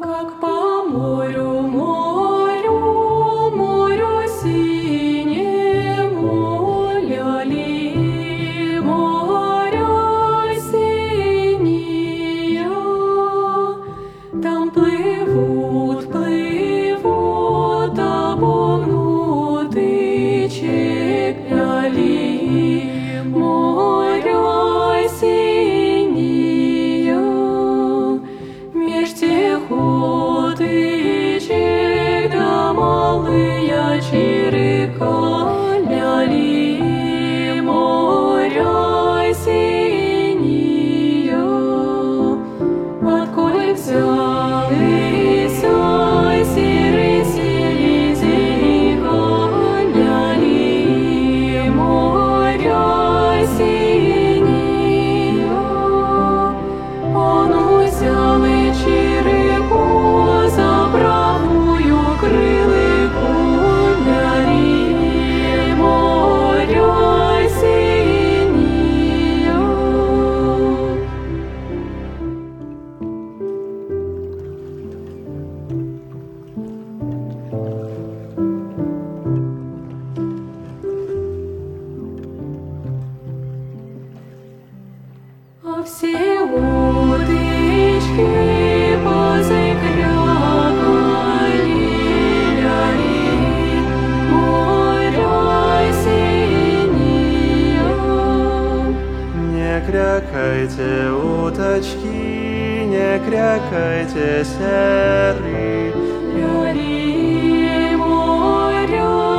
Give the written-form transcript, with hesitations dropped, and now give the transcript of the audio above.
Как по морю, морю, морю синему, ляли, моря синие, там плывут, плывут обогнутый чек, ляли, моря синие, меж тех утычек да малые чирика, ляли, моря синие, отколь взялись серый селезенька, ляли, моря синие, он взял и чирику за правую крылику, ляли, моря синие. А все утычки позакрякали, ляли, моря синие. Не крякайте, уточки, не крякайте, серый, Ляли, моря